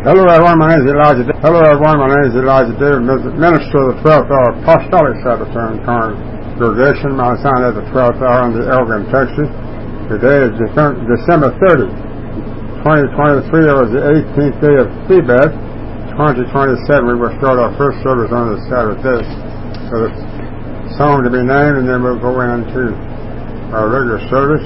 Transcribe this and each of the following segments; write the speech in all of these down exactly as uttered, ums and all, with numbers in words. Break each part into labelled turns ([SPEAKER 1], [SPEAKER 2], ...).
[SPEAKER 1] Hello everyone, my name is Elijah David. Hello everyone, my name is Elijah David, minister of the twelfth Hour Apostolic Sabbatarian Congregation. My sign is the twelfth Hour in the Elgin, Texas. Today is December thirtieth, twenty twenty-three. It was the eighteenth day of Tebet, twenty twenty-seven. We will start our first service on the Sabbath day with a song to be named, and then we'll go into our regular service.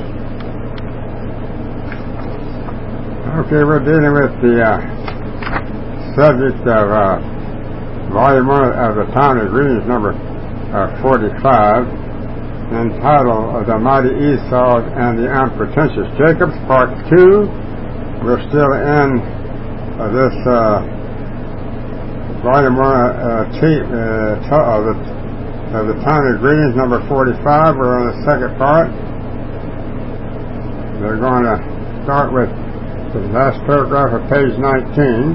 [SPEAKER 1] Okay, we're dealing with the uh, subject of uh, volume one of the Timeless Readings, number uh, forty-five, entitled The Mighty Esau and the Unpretentious Jacobs, Part two. We're still in uh, this uh, volume one uh, t- uh, t- of the, of the Timeless Readings, number forty-five. We're on the second part. We're going to start with the last paragraph of page nineteen,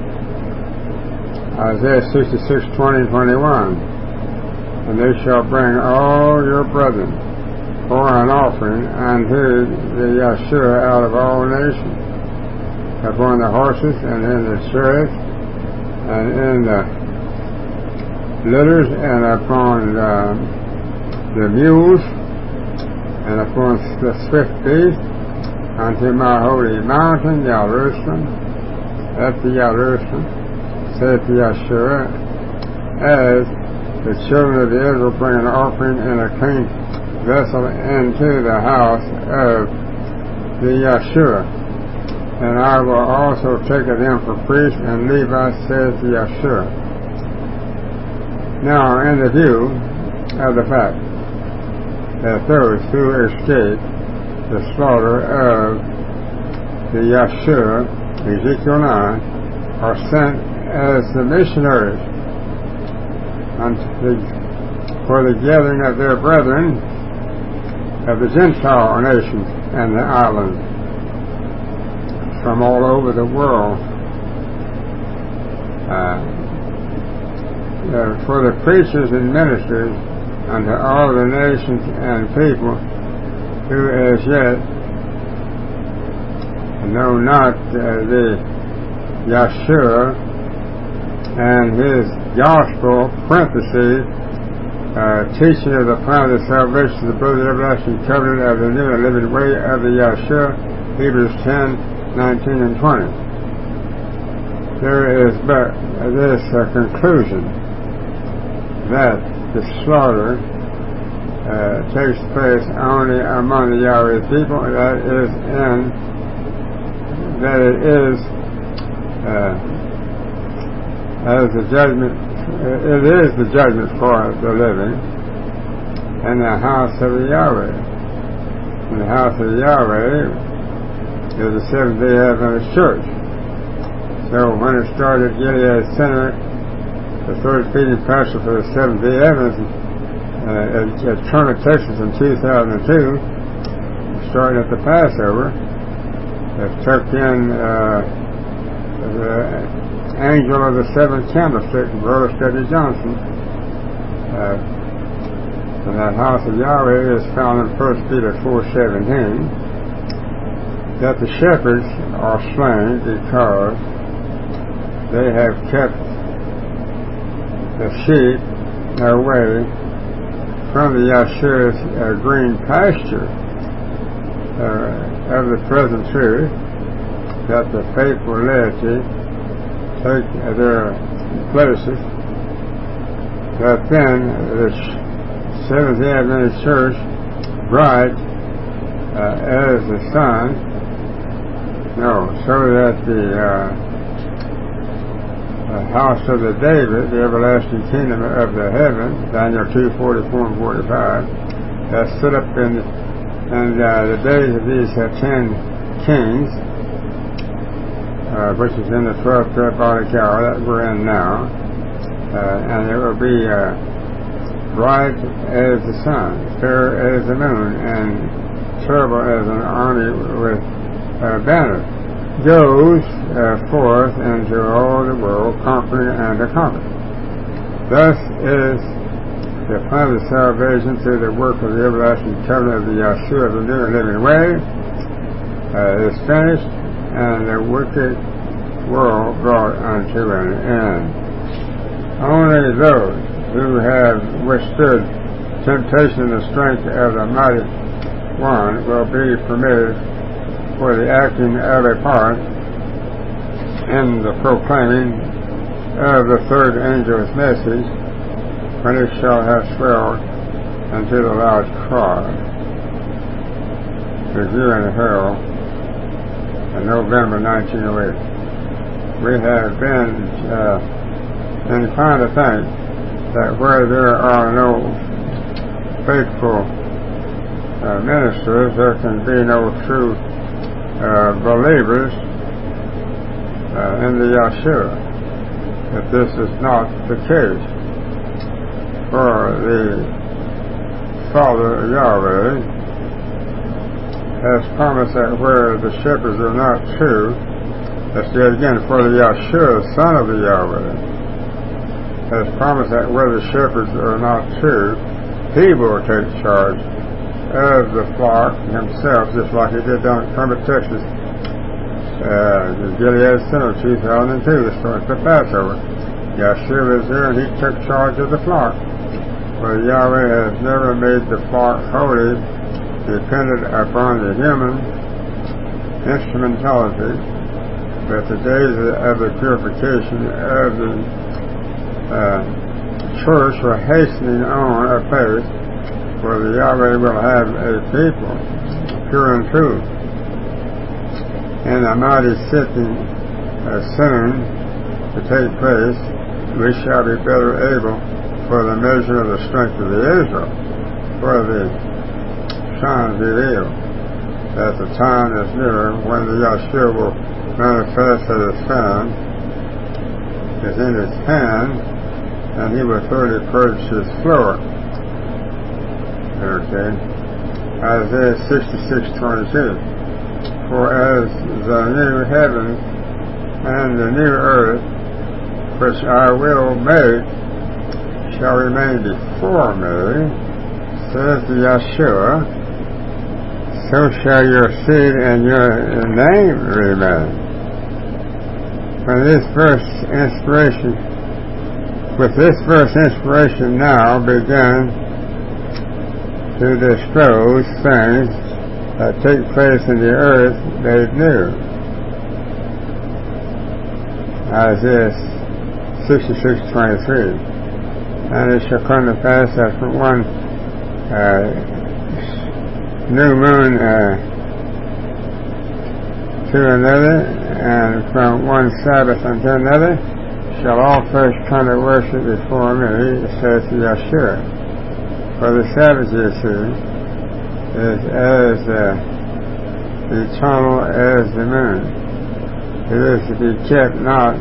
[SPEAKER 1] Isaiah sixty-six, twenty, twenty-one. And they shall bring all your brethren for an offering unto the Yeshua out of all nations, upon the horses and in the chariots and in the litters and upon uh, the mules and upon the swift beasts, unto my holy mountain, Jerusalem, at the Jerusalem, saith Yeshua, as the children of Israel bring an offering in a clean vessel into the house of the Yeshua. And I will also take of them for priests and Levites, saith Yeshua. Now, in the view of the fact that those who escape the slaughter of the Yeshua, Ezekiel nine, are sent as the missionaries unto the, for the gathering of their brethren of the Gentile nations and the islands from all over the world, uh, uh, for the preachers and ministers unto all the nations and people who as yet know not uh, the Yeshua and his gospel, parentheses, uh, teaching of the plan of salvation, the blood of the everlasting covenant of the new and living way of the Yeshua, Hebrews ten, nineteen and twenty. There is but this uh, conclusion that the slaughter Uh, takes place only among the Yahweh people, that is in that it is uh, as the judgment it is the judgment for the living in the house of the Yahweh. In the house of the Yahweh is the Seventh-day Adventist Church. So when it started, Gilead Center, the third feeding pastor for the Seventh-day Adventists Uh, at, at Turner, Texas in two thousand two, starting at the Passover, that took in uh, the angel of the seventh candlestick, Brother Steady Johnson. Uh, and that house of Yahweh is found in First Peter four seventeen, that the shepherds are slain because they have kept the sheep away from the Yeshua's uh, green pasture uh, of the present truth, that the faithful laity take uh, their places, that then the Seventh-day Adventist Church, bright uh, as the sun, no, so that the uh, the house of the David, the everlasting kingdom of the heaven, Daniel two, forty-four and forty-five, that's set up in, in uh, the days of these uh, ten kings, uh, which is in the twelfth parabolic hour that we're in now, uh, and it will be uh, bright as the sun, fair as the moon, and terrible as an army with uh, banners, goes uh, forth into all the world, conquering and to conquer. Thus is the plan of salvation through the work of the everlasting covenant of the Yeshua, the new and living way, uh, is finished, and the wicked world brought unto an end. Only those who have withstood temptation and the strength of the mighty one will be permitted for the acting of a part in the proclaiming of the third angel's message when it shall have swelled unto the loud cry. Review in Hell in November nineteen oh eight. We have been uh, inclined to think that where there are no faithful uh, ministers, there can be no true uh, believers uh, in the Yeshua. If this is not the case, for the Father Yahweh has promised that where the shepherds are not true, let's do it again, for the Yeshua, Son of the Yahweh, has promised that where the shepherds are not true, He will take charge of the flock Himself, just like He did down at Kermit, Texas, uh, the Gilead Center, two thousand two, the story of the Passover. Yeshua was there and He took charge of the flock. For Yahweh has never made the flock holy dependent upon the human instrumentality, but the days of the purification of the uh, church were hastening on apace, for the Yahweh will have a people pure and true. And a mighty sifting uh, soon to take place, we shall be better able for the measure of the strength of the Israel, for the Son revealed that the time is near when the Yeshua will manifest that His Son is in His hand, and He will thoroughly purge His floor. Okay. Isaiah sixty-six twenty-two. For as the new heavens and the new earth, which I will make, shall remain before me, says the Yeshua, so shall your seed and your name remain. When this verse inspiration, with this verse inspiration now began to disclose things that take place in the earth made new. Isaiah sixty-six twenty-three. And it shall come to pass that from one uh, new moon uh, to another, and from one Sabbath unto another, shall all flesh come to worship before me, says the Yeshua. For the Sabbath, you see, is as uh, eternal as the moon. It is to be kept not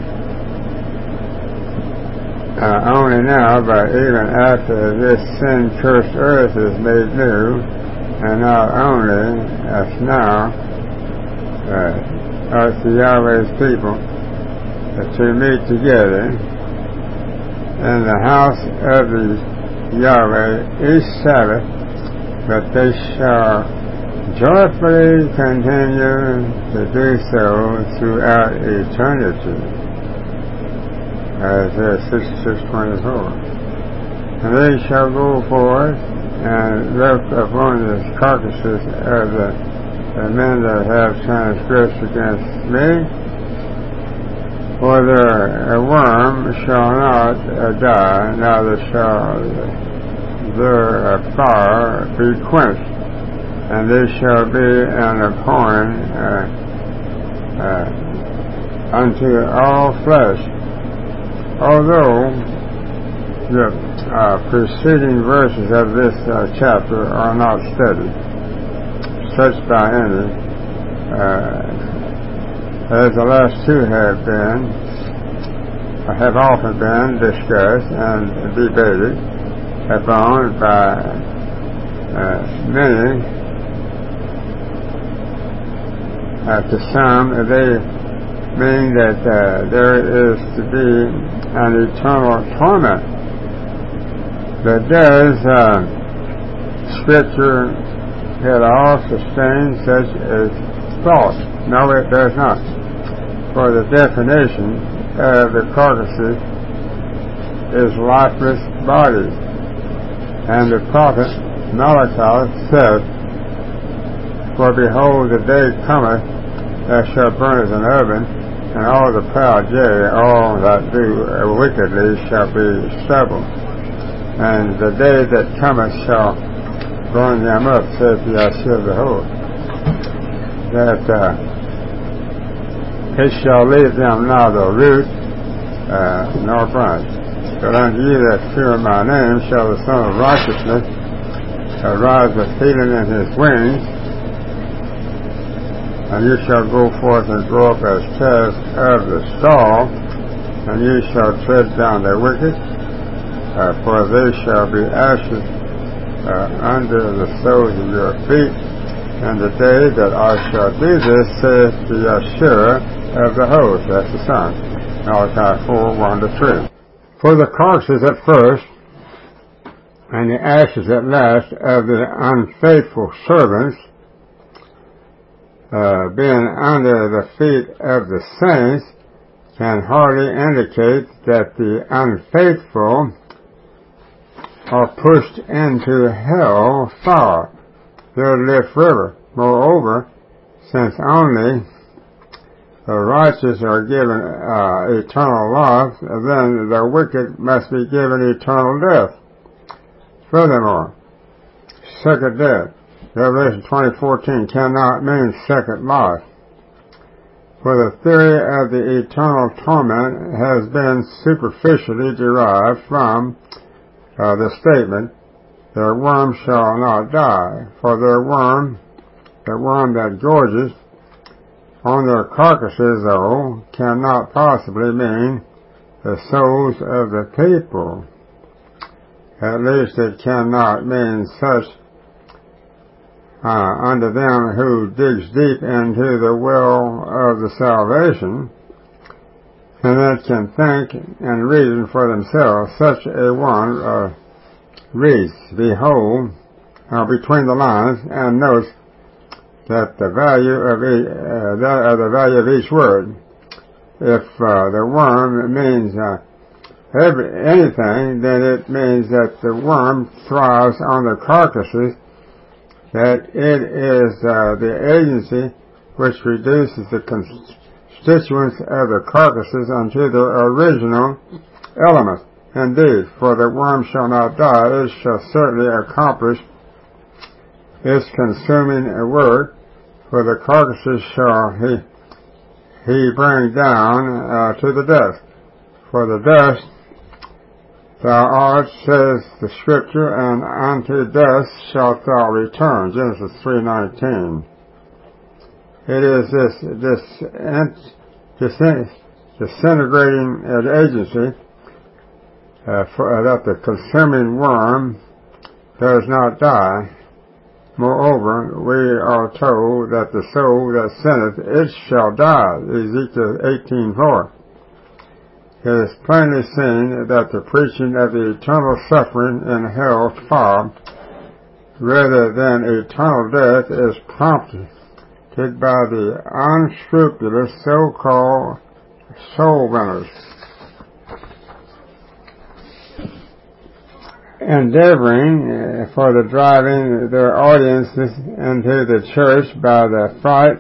[SPEAKER 1] uh, only now, but even after this sin-cursed earth is made new, and not only as now, uh, us the Yahweh's people, uh, to meet together in the house of the Yahweh each Sabbath, but they shall joyfully continue to do so throughout eternity. Isaiah sixty-six twenty-four. And they shall go forth and look upon the carcasses of the, the men that have transgressed against me, for their worm shall not uh, die, neither shall their uh, fire be quenched, and they shall be an abhorring uh, uh, unto all flesh. Although the uh, preceding verses of this uh, chapter are not studied, such by any, uh, as the last two have been, have often been discussed and debated upon by uh, many. Uh, to some, they mean that uh, there is to be an eternal torment. But does uh, Scripture at all sustain such a thought? No, it does not. for the definition of the carcasses is lifeless bodies. And the prophet Malachi said, For behold, the day cometh that shall burn as an oven, and all the proud, yea, all that do wickedly shall be stubble. And the day that cometh shall burn them up, saith Yahshua the Holy. That uh, it shall leave them neither root uh, nor branch. But unto you that fear my name shall the Son of Righteousness arise with healing in his wings, and you shall go forth and grow up as tares of the stall, and you shall tread down the wicked, uh, for they shall be ashes uh, under the soles of your feet. And the day that I shall do this, saith the Yahshua of the host, that's the Son. Malachi four, one to three. For the carcasses at first, and the ashes at last of the unfaithful servants, uh, being under the feet of the saints, can hardly indicate that the unfaithful are pushed into hell fire, their life river. Moreover, since only the righteous are given uh, eternal life, then the wicked must be given eternal death. Furthermore, second death, Revelation twenty fourteen, cannot mean second life. For the theory of the eternal torment has been superficially derived from uh, the statement, their worm shall not die, for their worm, the worm that gorges on their carcasses, though, cannot possibly mean the souls of the people. At least it cannot mean such uh, unto them who digs deep into the well of the salvation, and that can think and reason for themselves. Such a one uh, reads, behold, uh, between the lines, and notes that the value of each, uh, the, uh, the value of each word. If uh, the worm means uh, every, anything, then it means that the worm thrives on the carcasses, that it is uh, the agency which reduces the constituents of the carcasses unto their original elements. Indeed, for the worm shall not die, it shall certainly accomplish its consuming work, for the carcasses shall he, he bring down uh, to the dust. For the dust thou art, says the Scripture, and unto dust shalt thou return. Genesis three nineteen. It is this, this, this disintegrating agency uh, for, uh, that the consuming worm does not die. Moreover, we are told that the soul that sinneth, it shall die. Ezekiel eighteen four. It is plainly seen that the preaching of the eternal suffering in hell fire, rather than eternal death, is prompted by the unscrupulous so-called soul winners, endeavoring uh, for the driving their audiences into the church by the fright.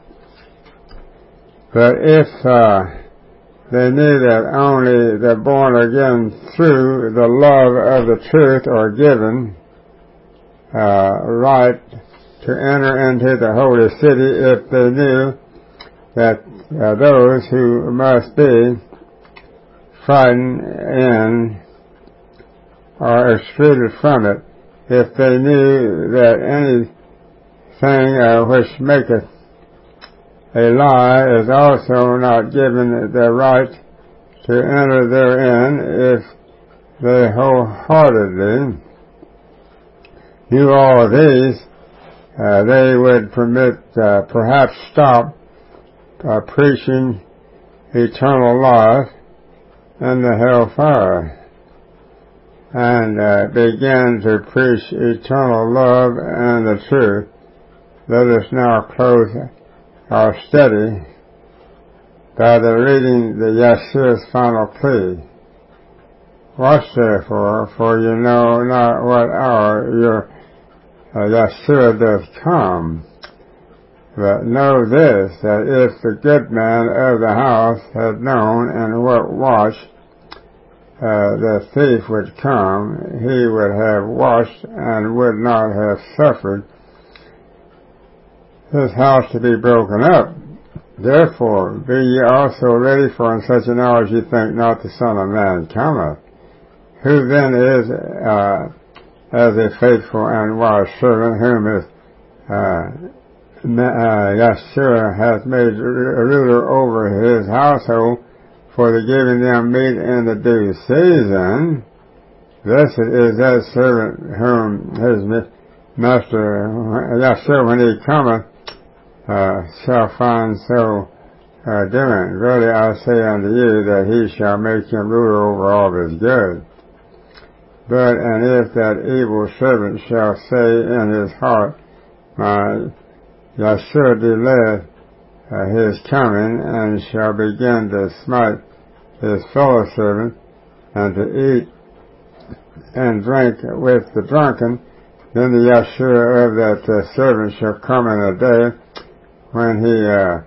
[SPEAKER 1] But if uh, they knew that only the born again through the love of the truth are given uh, right to enter into the holy city, if they knew that uh, those who must be frightened in are excluded from it, if they knew that anything uh, which maketh a lie is also not given the right to enter therein, if they wholeheartedly knew all of these, uh, they would permit, uh, perhaps stop uh, preaching eternal life and the hellfire, and uh, begin to preach eternal love and the truth. Let us now close our study by the reading the Yeshua's final plea. Watch therefore, for you know not what hour your uh, Yeshua does come. But know this, that if the good man of the house had known in what watch uh, the thief would come, he would have watched and would not have suffered his house to be broken up. Therefore, be ye also ready, for in such an hour as ye think not the Son of Man cometh. Who then is uh, as a faithful and wise servant, whom his uh, uh, Yeshua hath made a ruler over his household, for the giving them meat in the due season? Blessed is that servant whom his master Yeshua, when he cometh, uh, shall find so uh, doing. Verily I say unto you, that he shall make him ruler over all his goods. But, and if that evil servant shall say in his heart, my Yeshua delayeth uh, his coming, and shall begin to smite his fellow servant, and to eat and drink with the drunken, then the Yeshua of that uh, servant shall come in a day when he uh,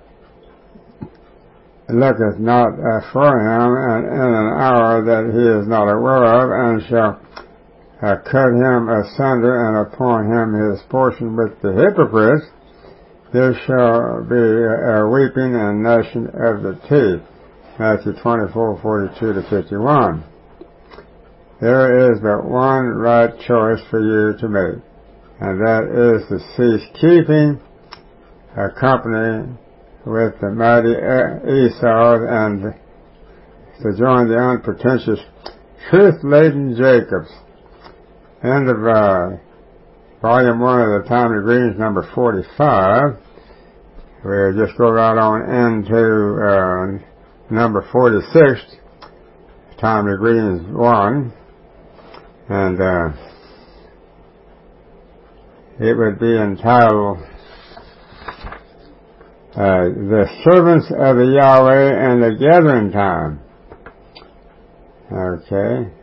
[SPEAKER 1] looketh not uh, for him, and in an hour that he is not aware of, and shall uh, cut him asunder, and appoint him his portion with the hypocrites. There shall be a weeping and gnashing of the teeth. Matthew twenty-four, forty-two to fifty-one. There is but one right choice for you to make, and that is to cease keeping a company with the mighty Esau, and to join the unpretentious, truth-laden Jacobs. End of uh, volume one of the Timely Greetings, number forty-five. We'll just go right on into uh, number forty-six, Timely Greetings one, and uh, it would be entitled uh, The Servants of the Yahweh and the Gathering Time. Okay.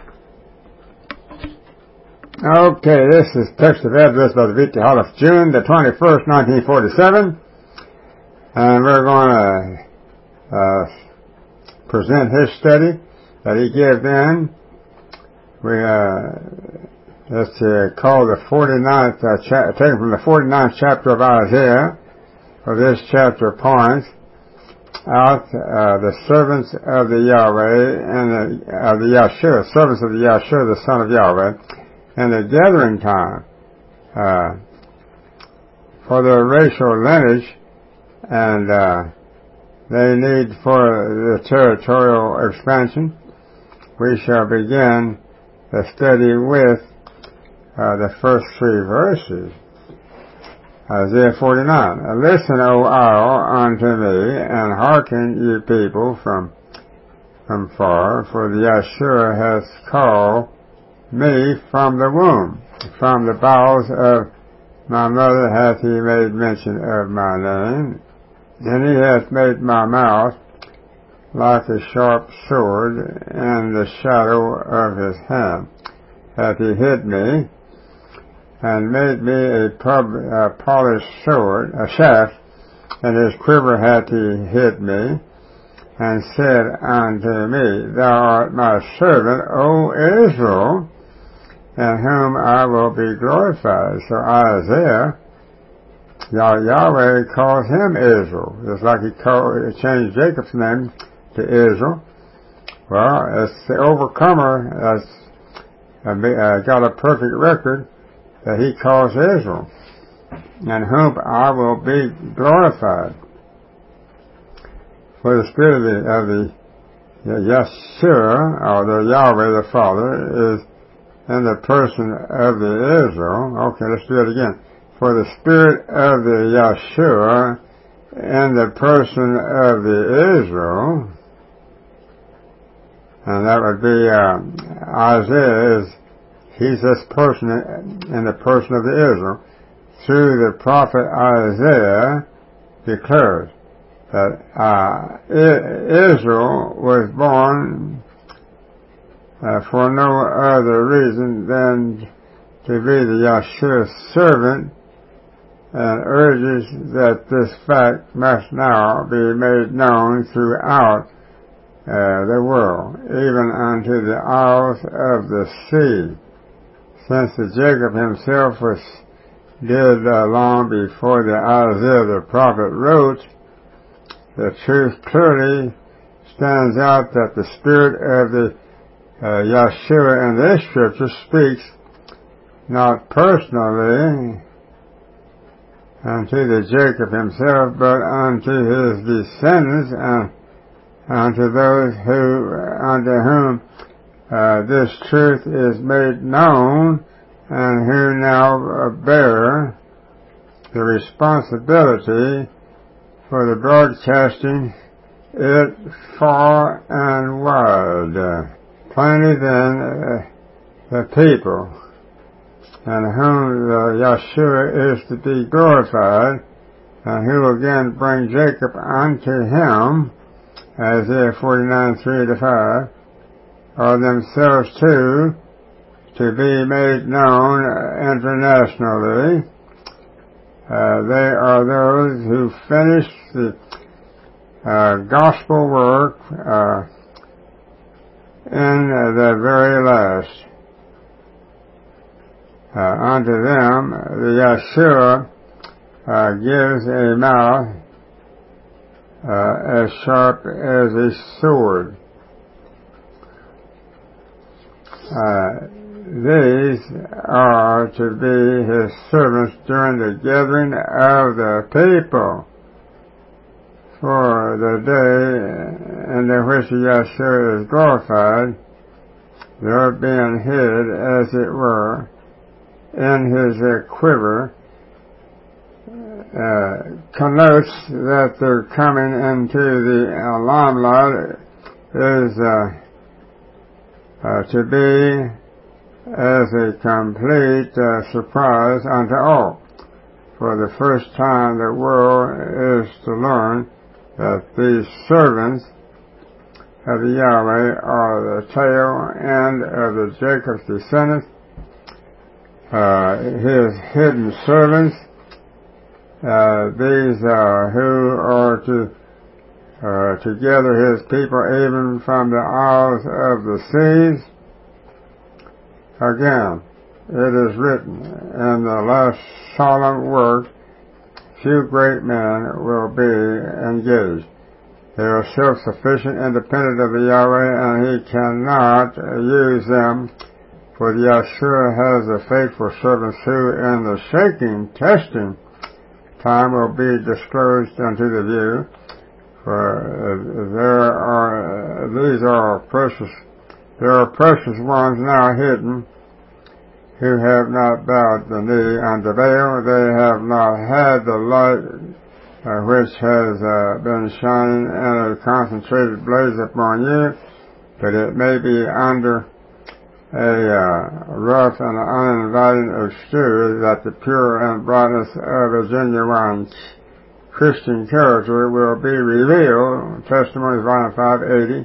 [SPEAKER 1] Okay, this is text of address by the Vita Hall of June the twenty-first, nineteen forty-seven. And we're going to uh, present his study that he gave then. We, uh, it's uh, called the forty-ninth, uh, cha- taken from the forty-ninth chapter of Isaiah. For this chapter points out uh, the servants of the Yahweh and the, uh, the Yeshua, servants of the Yeshua, the Son of Yahweh, and the gathering time uh, for their racial lineage, and uh, they need for the territorial expansion. We shall begin the study with uh, the first three verses. Isaiah forty-nine. Listen, O Isle, unto me, and hearken, ye people from from far, for the Yeshua hath called me from the womb, from the bowels of my mother hath he made mention of my name. And he hath made my mouth like a sharp sword, in the shadow of his hand hath he hid me, and made me a, pub, a polished sword, a shaft, and his quiver hath he hid me, and said unto me, Thou art my servant, O Israel, in whom I will be glorified. So Isaiah, Yahweh calls him Israel, just like he called, he changed Jacob's name to Israel. Well, it's the overcomer that's uh, got a perfect record that he calls Israel, in whom I will be glorified. For the Spirit of the, of the Yeshua, or the Yahweh the Father, is in the person of the Israel. Okay, let's do it again. For the Spirit of the Yeshua in the person of the Israel, and that would be uh, Isaiah is he's this person in the person of the Israel, through the prophet Isaiah declared. that uh, I- Israel was born uh, for no other reason than to be the Yeshua's servant, and urges that this fact must now be made known throughout uh, the world, even unto the isles of the sea, since the Jacob himself was did uh, long before the Isaiah the prophet wrote. The truth clearly stands out that the spirit of the uh, Yeshua in this scripture speaks not personally unto the Jacob himself, but unto his descendants and unto those who unto whom uh, this truth is made known, and who now bear the responsibility for the broadcasting it far and wide. Plainly then, uh, the people and whom the Yeshua is to be glorified, and who again bring Jacob unto him, Isaiah forty-nine, three to five, are themselves too to be made known internationally. Uh, they are those who finish the uh, gospel work uh, in the very last. Uh, unto them, the Yeshua uh, gives a mouth uh, as sharp as a sword. Uh, these are to be his servants during the gathering of the people for the day in which Yeshua is glorified. They're being hid, as it were, in his uh, quiver, uh, connotes that they're coming into the uh, limelight is uh, uh, to be as a complete uh, surprise unto all. For the first time the world is to learn that these servants of the Yahweh are the tail end of the Jacob's descendants, uh, his hidden servants, uh, these uh, who are to uh, to gather his people even from the isles of the seas. Again, it is written, in the last solemn work, few great men will be engaged. They are self-sufficient, independent of the Yahweh, and he cannot use them, for the Yeshua has the faithful servants who, in the shaking, testing time, will be disclosed unto the view. For uh, there are, uh, these are precious, there are precious ones now hidden, who have not bowed the knee unto Baal. They have not had the light uh, which has uh, been shining in a concentrated blaze upon you, but it may be under a uh, rough and uninviting exterior that the pure and brightness of a genuine Christian character will be revealed. Testimonies, volume five eighty.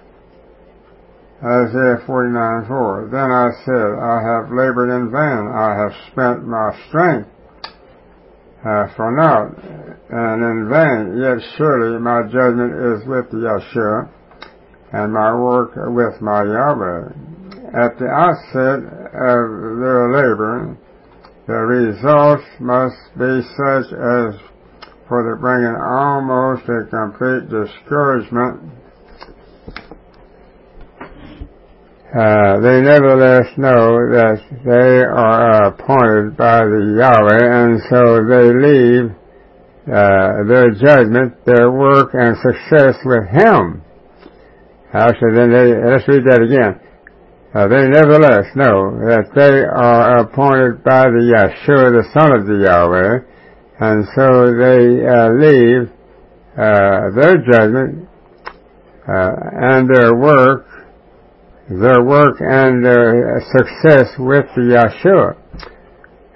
[SPEAKER 1] Isaiah forty-nine, four. Then I said, I have labored in vain. I have spent my strength uh, for naught and in vain. Yet surely my judgment is with the Yeshua, and my work with my Yahweh. At the outset of their labor, the results must be such as for the bringing almost a complete discouragement. Uh, they nevertheless know that they are appointed by the Yahweh, and so they leave uh, their judgment, their work, and success with Him. Actually, then they, let's read that again. Uh, they nevertheless know that they are appointed by the Yeshua, the Son of the Yahweh, and so they uh, leave uh, their judgment uh, and their work their work and their success with the Yeshua.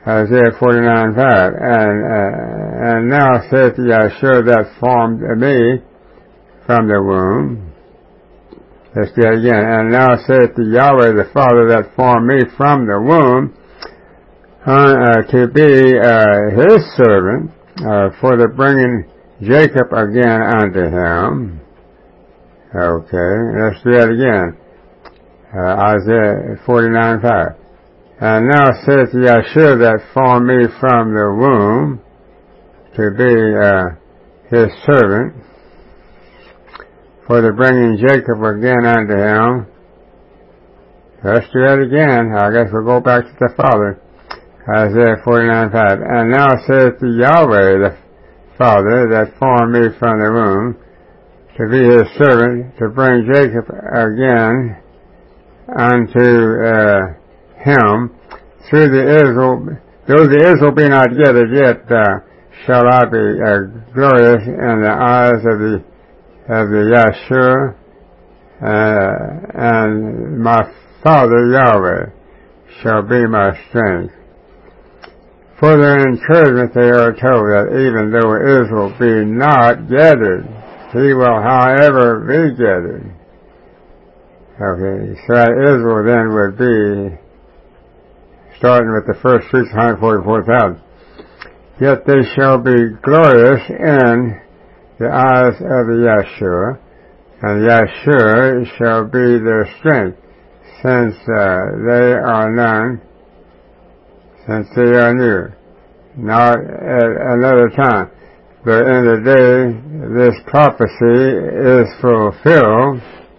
[SPEAKER 1] Isaiah forty-nine five. And, uh, and now saith Yahshua that formed me from the womb. Let's do that again. And now saith Yahweh the Father that formed me from the womb uh, uh, to be uh, his servant uh, for the bringing Jacob again unto him. Okay, let's do that again. Uh, Isaiah forty-nine five. And now saith Yahshua that formed me from the womb to be uh, his servant for the bringing Jacob again unto him. Let's do that again. I guess we'll go back to the Father. Isaiah forty-nine five. And now saith Yahweh the Father that formed me from the womb to be his servant to bring Jacob again unto uh, him through the Israel, though the Israel be not gathered yet, uh, shall I be uh, glorious in the eyes of the of the Yahshua, uh, and my Father Yahweh shall be my strength. For their encouragement they are told that even though Israel be not gathered, he will however be gathered. Okay, so that Israel then would be, starting with the first six hundred forty-four thousand. Yet they shall be glorious in the eyes of the Yahshua, and Yahshua shall be their strength, since uh, they are none, since they are new. Not at another time, but in the day this prophecy is fulfilled,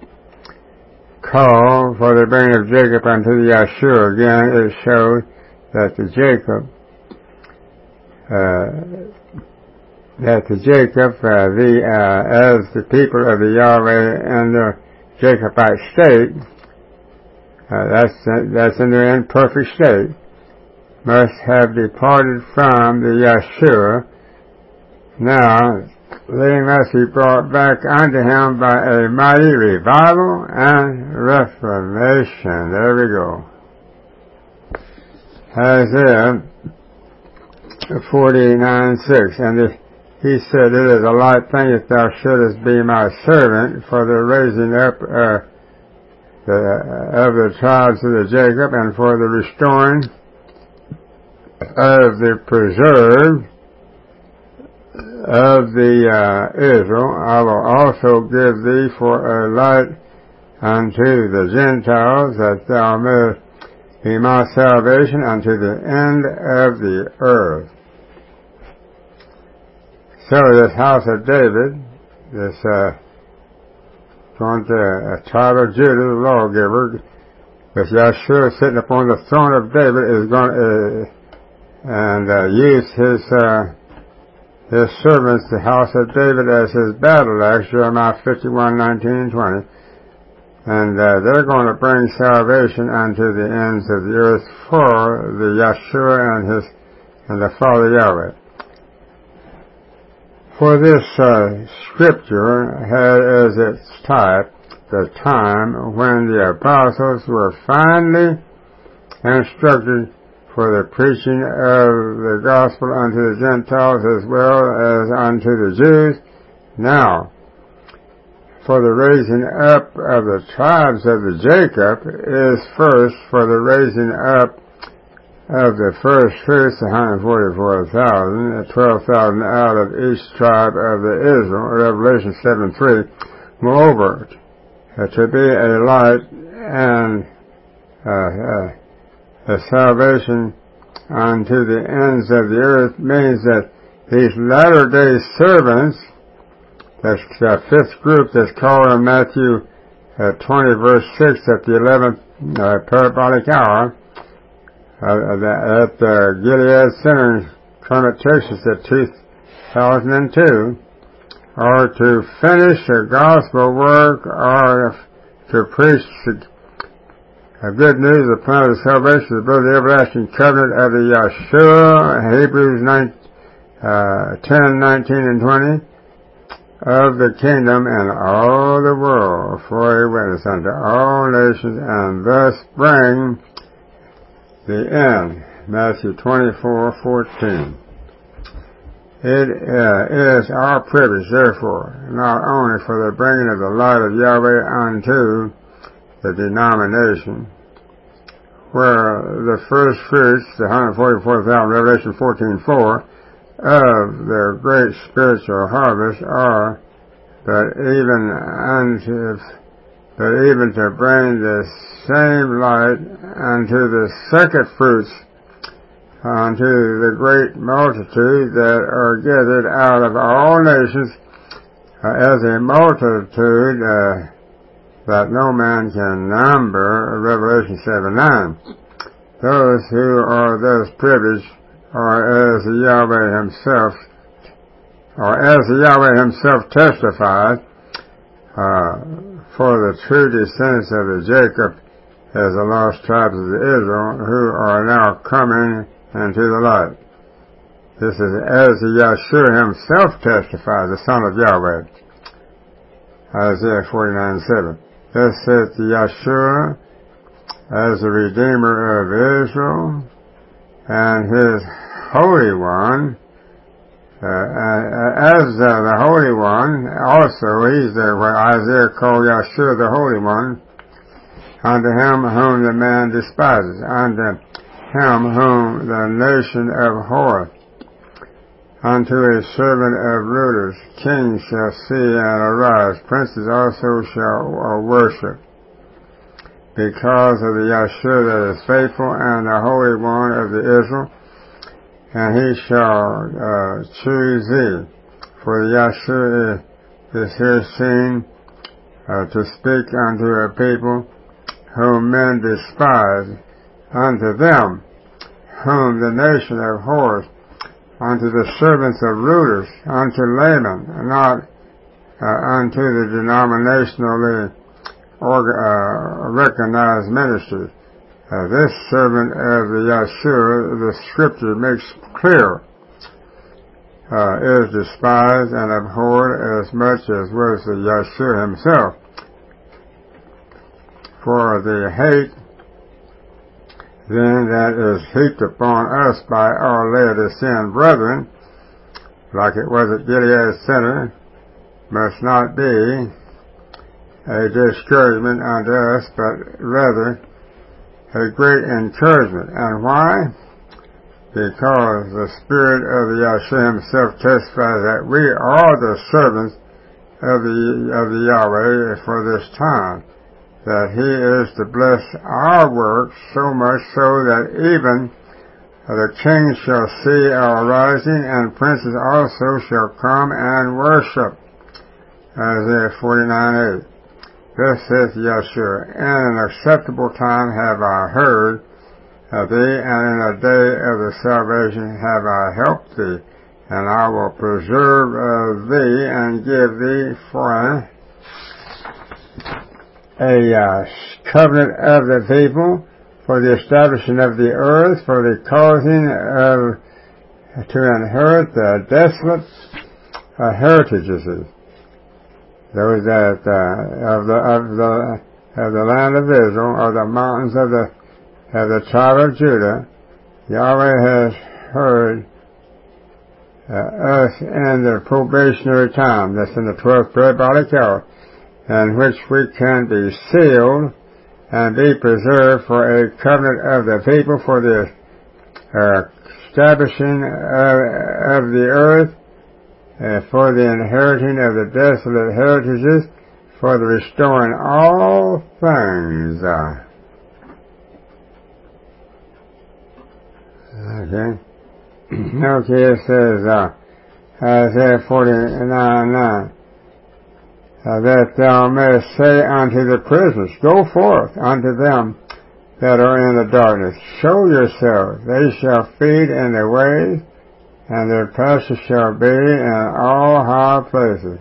[SPEAKER 1] call for the bringing of Jacob unto the Yahshua. Again, it shows that the Jacob, uh, that the Jacob, uh, the, uh, as the people of the Yahweh and the Jacobite state, uh, that's, that's in their imperfect state, must have departed from the Yahshua. Now, they must be brought back unto him by a mighty revival and reformation. There we go. Isaiah forty-nine six. And the, he said, it is a light thing that thou shouldest be my servant for the raising up uh, the, uh, of the tribes of the Jacob, and for the restoring of the preserved of the uh, Israel. I will also give thee for a light unto the Gentiles, that thou mayest be my salvation unto the end of the earth. So this house of David, this uh, going to a tribe of Judah, the lawgiver, with Yahshua sitting upon the throne of David, is going to uh, and uh, use his uh, his servants, the house of David, as his battle axe, Jeremiah fifty-one nineteen and twenty. And uh, they're going to bring salvation unto the ends of the earth for the Yahshua and his and the Father Yahweh. For this uh, scripture had as its type the time when the apostles were finally instructed for the preaching of the gospel unto the Gentiles as well as unto the Jews. Now, for the raising up of the tribes of the Jacob is first for the raising up of the first fruits, one hundred forty-four thousand, twelve thousand out of each tribe of the Israel, Revelation seven three. Moreover, uh, to be a light and uh, uh, a salvation unto the ends of the earth means that these latter-day servants, that's the fifth group that's called in Matthew uh, twenty verse six at the eleventh uh, parabolic hour, uh, at uh, Gilead Center in Kermit, Texas at two thousand two, or to finish the gospel work, or to preach the uh, good news of the plan of salvation, the blood of the everlasting covenant of the Yahshua, Hebrews nine, uh, ten, nineteen, and twenty, of the kingdom and all the world for a witness unto all nations, and thus bring the end. Matthew twenty-four fourteen. It uh, is our privilege, therefore, not only for the bringing of the light of Yahweh unto the denomination, where the first fruits, the one hundred forty-four thousand, Revelation fourteen four, of their great spiritual harvest are, but even unto, but even to bring the same light unto the second fruits, unto the great multitude that are gathered out of all nations, uh, as a multitude uh, that no man can number, Revelation seven nine. Those who are thus privileged are as Yahweh himself, or as Yahweh himself testified, uh, for the true descendants of the Jacob, as the lost tribes of Israel, who are now coming into the light. This is as Yahshua himself testified, the Son of Yahweh. Isaiah forty-nine seven. Thus saith Yahshua, as the Redeemer of Israel, and his Holy One, uh, as uh, the Holy One, also he's there where Isaiah called Yahshua the Holy One, unto him whom the man despises, unto him whom the nation abhorreth, unto a servant of rulers, kings shall see and arise, princes also shall worship, because of the Yahshua that is faithful and the Holy One of the Israel, and he shall uh, choose thee. For the Yahshua is, is here seen uh, to speak unto a people whom men despise, unto them whom the nation abhors, unto the servants of rulers, unto laymen, not uh, unto the denominationally or, uh, recognized ministries. Uh, this servant of the Yahshua, the Scripture makes clear, uh, is despised and abhorred as much as was the Yahshua himself. For the hate then that is heaped upon us by our Laodicean brethren, like it was at Gilead Center, must not be a discouragement unto us, but rather a great encouragement. And why? Because the Spirit of the Yahshua himself testifies that we are the servants of the, of the Yahweh for this time, that he is to bless our works so much so that even the kings shall see our rising, and princes also shall come and worship. Isaiah forty-nine eight. Thus saith Yahshua, in an acceptable time have I heard of thee, and in a day of the salvation have I helped thee, and I will preserve uh, thee and give thee for a a uh, covenant of the people, for the establishing of the earth, for the causing of to inherit the desolate uh, heritages, those that uh, of the of the of the land of Israel, or the mountains of the of the tribe of Judah. Yahweh has heard uh, us in the probationary time, that's in the twelfth parabolic hour, in which we can be sealed and be preserved for a covenant of the people, for the uh, establishing of, of the earth, uh, for the inheriting of the desolate heritages, for the restoring all things. Uh, okay. Okay, it says, uh, Isaiah forty-nine nine. Uh, that thou mayest say unto the prisoners, go forth unto them that are in the darkness, show yourselves, they shall feed in the ways, and their pasture shall be in all high places.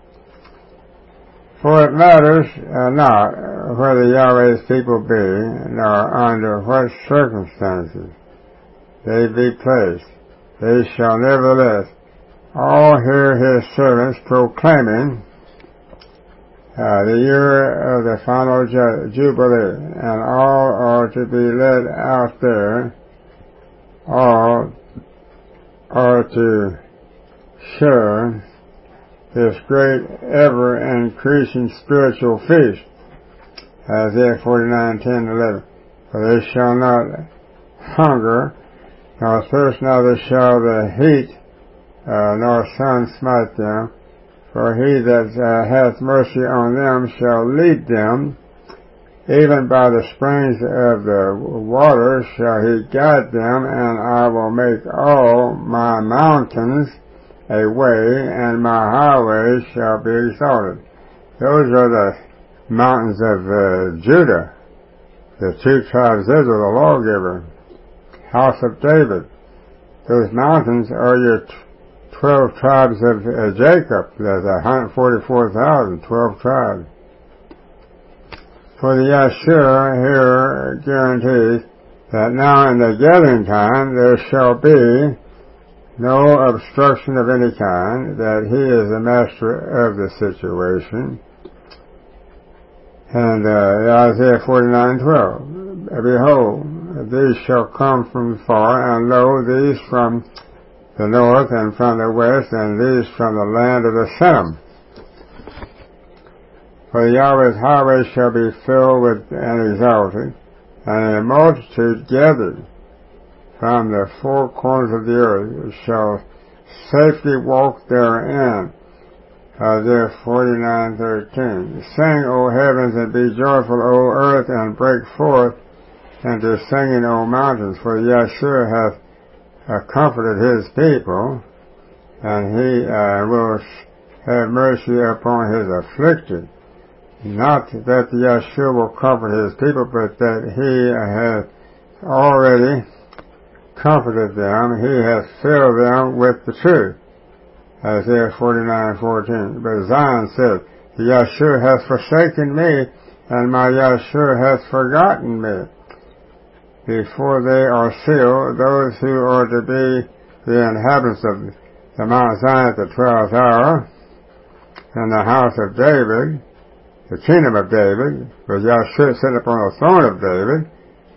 [SPEAKER 1] For it matters uh, not whether Yahweh's people be, nor under what circumstances they be placed, they shall nevertheless all hear his servants proclaiming Uh, the year of the final ju- Jubilee, and all are to be led out there all are to share this great ever-increasing spiritual feast. Isaiah forty-nine, ten, eleven. For they shall not hunger, nor thirst, neither shall the heat, uh, nor sun smite them. For he that uh, hath mercy on them shall lead them, even by the springs of the water shall he guide them, and I will make all my mountains a way, and my highways shall be exalted. Those are the mountains of uh, Judah, the two tribes of Israel, the lawgiver, house of David. Those mountains are your t- twelve tribes of uh, Jacob. There's one hundred forty-four thousand, twelve tribes. For the Yahshua here guarantees that now in the gathering time there shall be no obstruction of any kind, that he is the master of the situation. And uh, Isaiah forty-nine, twelve. Behold, these shall come from far, and lo, these from the north and from the west, and these from the land of the Senum. For Yahweh's highway shall be filled with and exalted, and a multitude gathered from the four corners of the earth shall safely walk therein. Isaiah forty-nine, thirteen. Sing, O heavens, and be joyful, O earth, and break forth into singing, O mountains, for Yahshua hath uh, comforted his people, and he uh, will have mercy upon his afflicted. Not that Yahshua will comfort his people, but that he hath already comforted them. He hath filled them with the truth. Isaiah forty-nine, fourteen. But Zion said, Yahshua hath forsaken me, and my Yahshua hath forgotten me. Before they are sealed, those who are to be the inhabitants of the Mount Zion at the twelfth hour, and the house of David, the kingdom of David, where Yahshua sat upon the throne of David,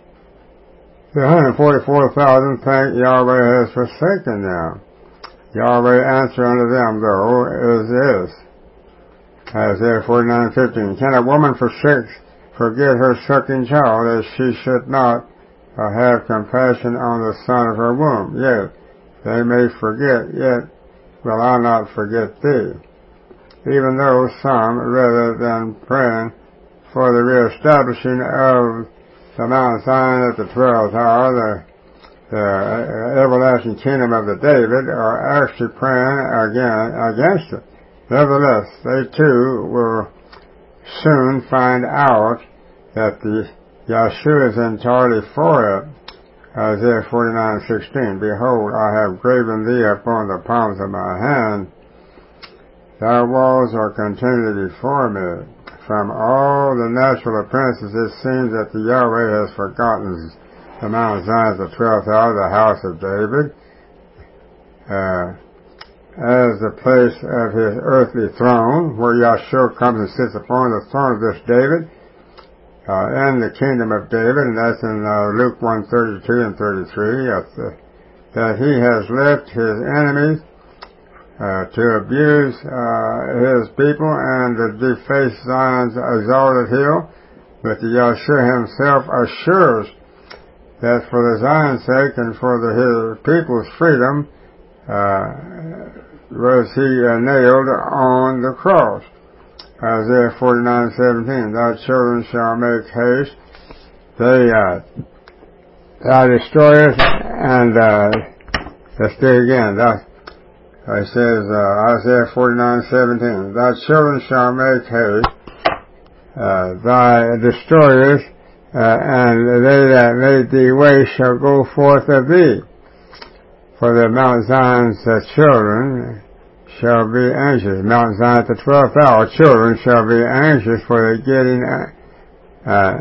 [SPEAKER 1] the one hundred forty-four thousand think Yahweh has forsaken them. Yahweh answer unto them, though, is this. Isaiah forty-nine, fifteen. Can a woman forsake, forget her sucking child, as she should not uh, have compassion on the son of her womb? Yet they may forget, yet will I not forget thee. Even though some, rather than praying for the reestablishing of the Mount Zion at the twelfth hour, the the everlasting kingdom of the David, are actually praying again against it. Nevertheless, they too will soon find out that the Yahshua is entirely for it. Isaiah forty-nine, sixteen. Behold, I have graven thee upon the palms of my hand. Thy walls are continually before me. From all the natural appearances, it seems that the Yahweh has forgotten the Mount Zion at the twelfth hour, the house of David, uh, as the place of his earthly throne, where Yahshua comes and sits upon the throne of this David, uh, in the kingdom of David, and that's in uh, Luke one, thirty-two and thirty-three, uh, that he has left his enemies Uh, to abuse uh, his people and to deface Zion's exalted hill, but the Yahshua himself assures that for the Zion's sake and for the his people's freedom uh, was he uh, nailed on the cross. Isaiah forty-nine, seventeen. Thy children shall make haste, they uh, thou destroyest, and uh, let's do it again. Thou It says, uh, Isaiah forty-nine, seventeen, thy children shall make haste, uh, thy destroyers, uh, and they that made thee waste shall go forth of thee. For the Mount Zion's uh, children shall be anxious. Mount Zion at the twelfth hour, children shall be anxious for the getting uh,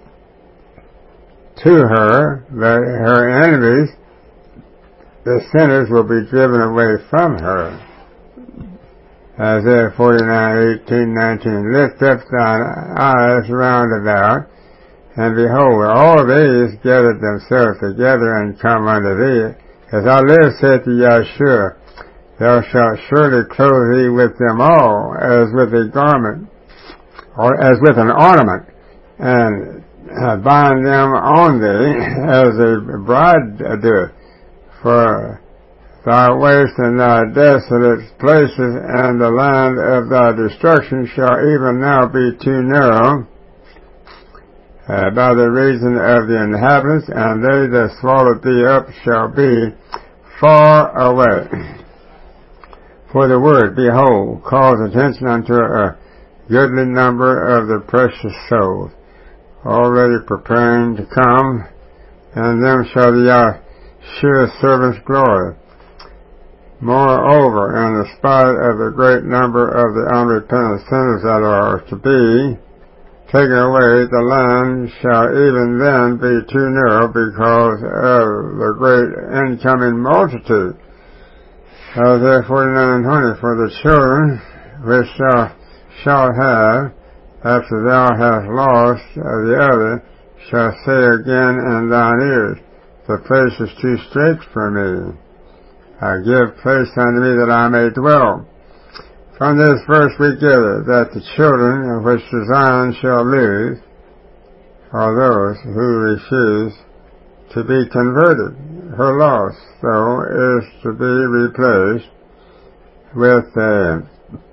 [SPEAKER 1] to her, but her enemies, the sinners, will be driven away from her. Isaiah forty-nine, eighteen, nineteen. Lift up thine eyes round about, And behold, all these gathered themselves together and come unto thee. As I live, saith the Yahshua, thou shalt surely clothe thee with them all, as with a garment, or as with an ornament, and uh, bind them on thee, as a bride doeth. For thy waste and thy desolate places, and the land of thy destruction shall even now be too narrow, uh, by the reason of the inhabitants, and they that swallowed thee up shall be far away. For the word, behold, calls attention unto a goodly number of the precious souls, already preparing to come, and them shall the Yahshua's servants glory. Moreover, in the spite of the great number of the unrepentant sinners that are to be taken away, the land shall even then be too narrow because of the great incoming multitude. Isaiah forty-nine twenty, for the children which thou shalt have, after thou hast lost the other, shall say again in thine ears, the place is too strait for me. I give place unto me that I may dwell. From this verse we gather that the children of which Zion shall lose are those who refuse to be converted. Her loss, though, is to be replaced with a,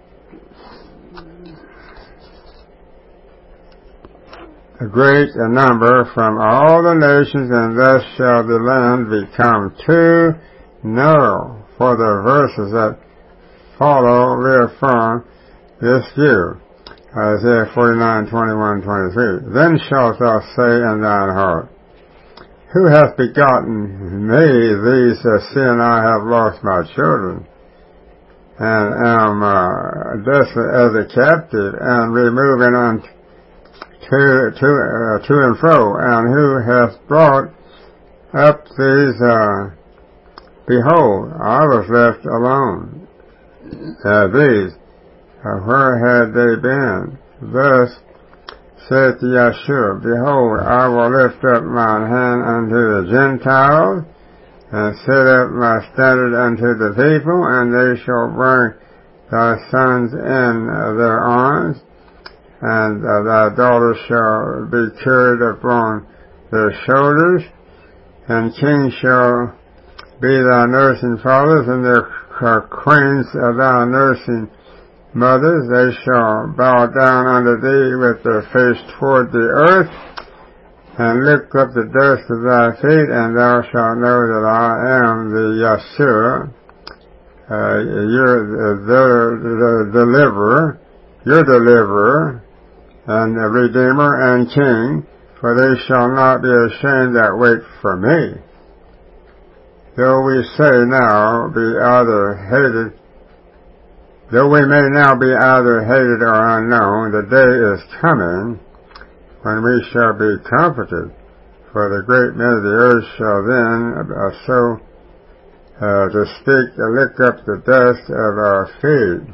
[SPEAKER 1] a great number from all the nations, and thus shall the land become too narrow. For the verses that follow reaffirm this view. Isaiah forty-nine twenty-one twenty-three. Then shalt thou say in thine heart, who hath begotten me these, uh, seeing I have lost my children, and am uh, desolate as a captive, and removing unto to to, uh, to and fro, and who hath brought up these? Uh, behold, I was left alone. Uh, these, uh, where had they been? Thus saith the Yahshua, behold, I will lift up mine hand unto the Gentiles, and set up my standard unto the people, and they shall bring thy sons in uh, their arms, and uh, thy daughters shall be carried upon their shoulders, and kings shall be thy nursing fathers, and their uh, queens are thy nursing mothers. They shall bow down unto thee with their face toward the earth, and lift up the dust of thy feet, and thou shalt know that I am the Yahshua, uh, your the, the, the deliverer, your deliverer, and the redeemer and king, for they shall not be ashamed that wait for me. Though we say now be either hated, though we may now be either hated or unknown, the day is coming when we shall be comforted, for the great men of the earth shall then, uh, so uh, to speak, uh, lick up the dust of our feet.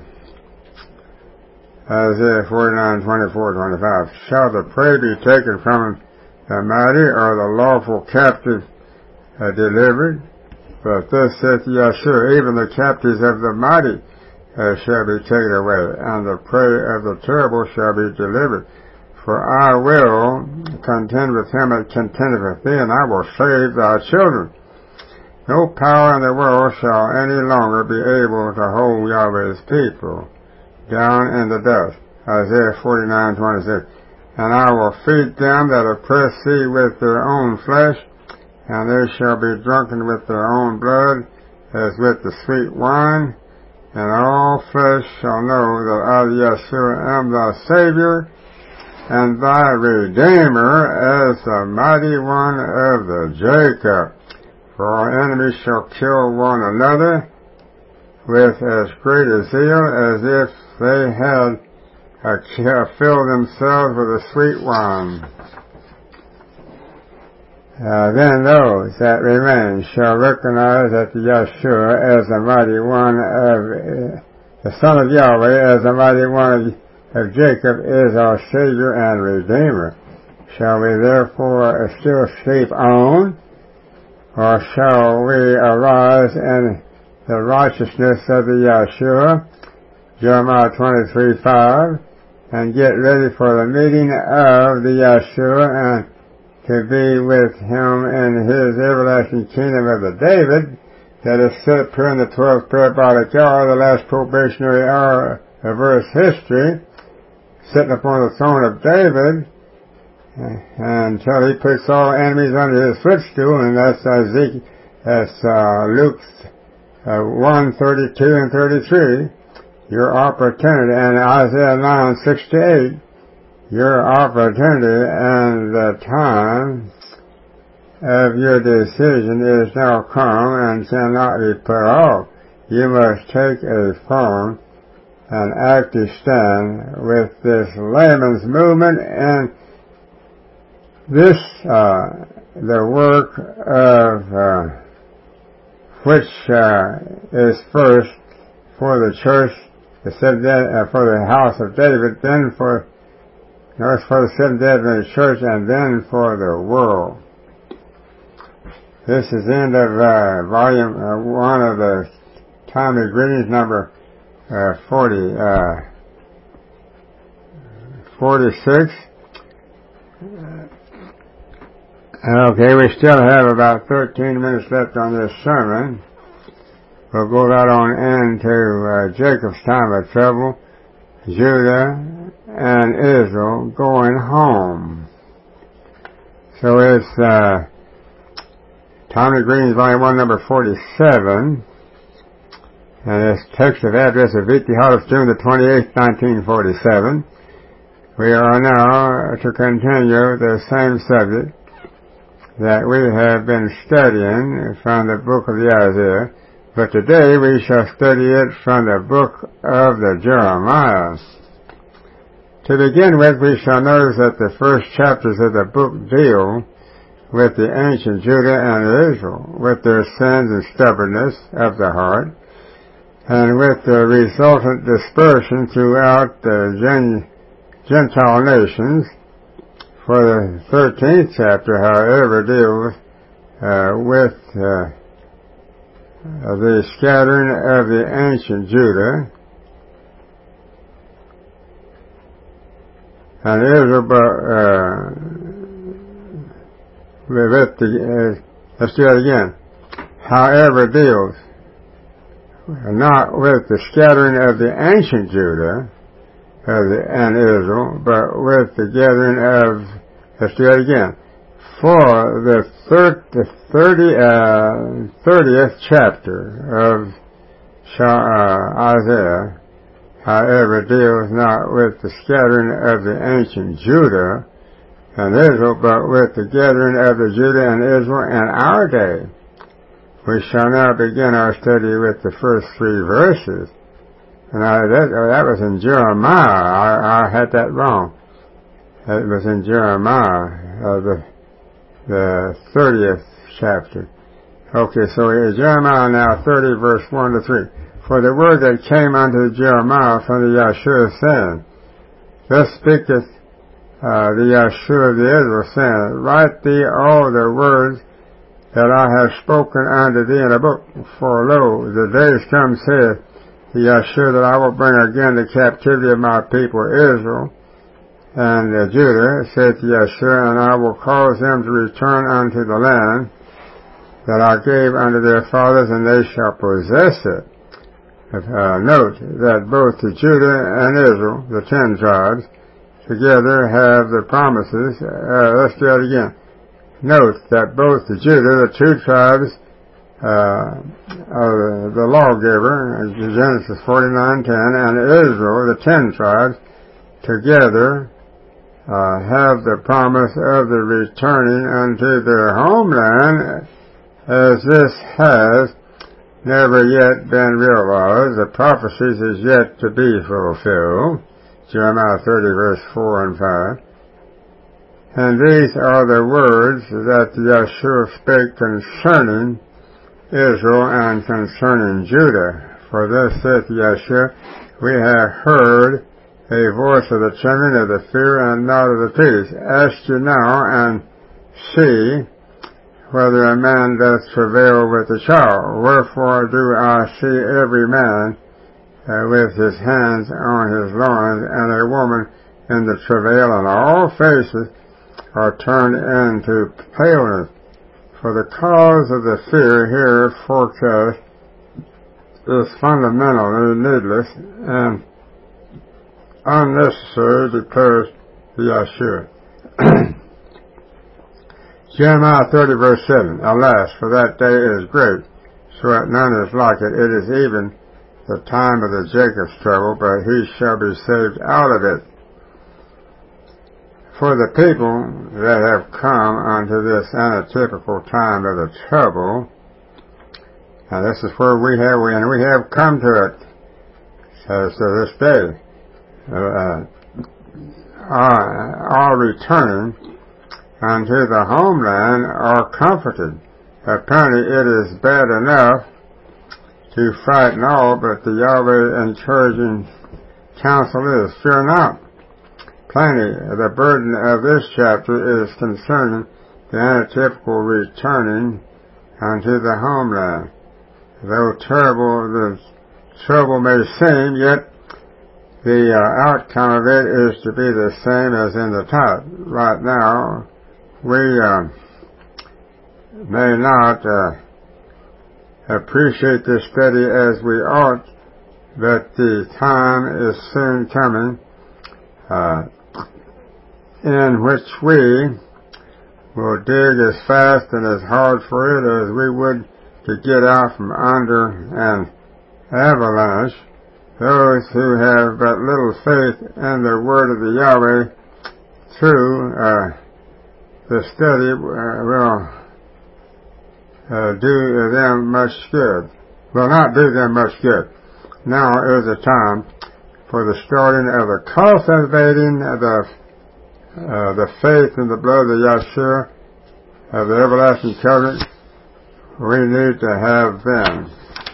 [SPEAKER 1] Isaiah forty-nine twenty-four twenty-five. Shall the prey be taken from the mighty, or the lawful captive uh, delivered? But thus saith Yahshua, even the captives of the mighty uh, shall be taken away, and the prey of the terrible shall be delivered. For I will contend with him that contendeth with thee, and I will save thy children. No power in the world shall any longer be able to hold Yahweh's people down in the dust. Isaiah forty-nine twenty-six. And I will feed them that oppress thee with their own flesh, and they shall be drunken with their own blood, as with the sweet wine. And all flesh shall know that I, Yahshua, am thy Savior, and thy Redeemer, as the mighty one of the Jacob. For our enemies shall kill one another with as great a zeal as if they had uh, filled themselves with the sweet wine. Uh, then those that remain shall recognize that the Yahshua as the mighty one of, uh, the Son of Yahweh as the mighty one of, of Jacob is our Savior and Redeemer. Shall we therefore still sleep on, or shall we arise in the righteousness of the Yeshua, Jeremiah twenty-three five, and get ready for the meeting of the Yeshua and to be with him in his everlasting kingdom of the David that is set up here in the twelfth parabolic hour, the last probationary hour of earth's history, sitting upon the throne of David, until he puts all enemies under his footstool, and that's Ezekiel, that's uh, Luke uh, one thirty-two and thirty-three. Your opportunity, and Isaiah nine six to eight. Your opportunity and the time of your decision is now come and cannot be put off. You must take a firm and active stand with this layman's movement and this, uh, the work of, uh, which, uh, is first for the church, the seventh, uh, for the house of David, then for, no, it's for the Seventh-day Adventist Church, and then for the world. This is the end of, uh, volume, uh, one of the Timely Greetings, number, uh, forty, uh, forty-six. Okay, we still have about thirteen minutes left on this sermon. We'll go right on into uh, Jacob's time of trouble, Judah and Israel going home. So it's uh, Timely Greetings, Volume one, number forty-seven, and it's text of address of Viti Hollis, June the twenty-eighth, nineteen forty-seven. We are now to continue the same subject that we have been studying from the book of the Isaiah, but today we shall study it from the book of the Jeremiah. To begin with, we shall notice that the first chapters of the book deal with the ancient Judah and Israel, with their sins and stubbornness of the heart, and with the resultant dispersion throughout the Gentile nations. For the thirteenth chapter, however, deals uh, with uh, the scattering of the ancient Judah and Israel, but uh, with the, uh, let's do that again. However, deals not with the scattering of the ancient Judah of the, and Israel, but with the gathering of, let's do that again. For the, thir- the thirty, uh, thirtieth chapter of uh, Isaiah, however, deals not with the scattering of the ancient Judah and Israel, but with the gathering of the Judah and Israel in our day. We shall now begin our study with the first three verses. And I, that, that was in Jeremiah. I, I had that wrong. It was in Jeremiah, uh, the, the thirtieth chapter. Okay, so it's Jeremiah now thirty, verse one to three. For the word that came unto Jeremiah from the Yeshua, saying, Thus speaketh uh, the Yeshua of the Israel, saying, Write thee all the words that I have spoken unto thee in a book. For lo, the days come, saith the Yeshua, that I will bring again the captivity of my people Israel and uh, Judah, saith the Yeshua, and I will cause them to return unto the land that I gave unto their fathers, and they shall possess it. Uh, note that both the Judah and Israel, the ten tribes, together have the promises. Uh, let's do that again. Note that both the Judah, the two tribes, uh, of the lawgiver, Genesis forty-nine ten, and Israel, the ten tribes, together uh, have the promise of the returning unto their homeland, as this has never yet been realized. The prophecies is yet to be fulfilled. Jeremiah thirty, verse four and five. And these are the words that Yeshua spake concerning Israel and concerning Judah. For thus saith Yeshua, We have heard a voice of the trembling of the fear and not of the peace. Ask you now and see whether a man doth travail with a child. Wherefore do I see every man uh, with his hands on his loins, and a woman in the travail, and all faces are turned into paleness. For the cause of the fear here forecast is fundamentally needless and unnecessary, declares Yeshua. Jeremiah thirty, verse seven. Alas, for that day is great, so that none is like it. It is even the time of the Jacob's trouble, but he shall be saved out of it. For the people that have come unto this antitypical time of the trouble, now this is where we have, and we have come to it, as to this day, uh, are, are returning unto the homeland, are comforted. Apparently it is bad enough to frighten all, but the Yahweh encouraging counsel is, fear not. Plenty. The burden of this chapter is concerning the antitypical returning unto the homeland. Though terrible the trouble may seem, yet the uh, outcome of it is to be the same as in the top. Right now, we uh, may not uh, appreciate this study as we ought, but the time is soon coming uh, in which we will dig as fast and as hard for it as we would to get out from under an avalanche. Those who have but little faith in the word of the Yahweh through uh, the study uh, will uh, do them much good. Will not do them much good. Now is the time for the starting of the cultivating of the uh, the faith in the blood of Yeshua, of the everlasting covenant. We need to have them.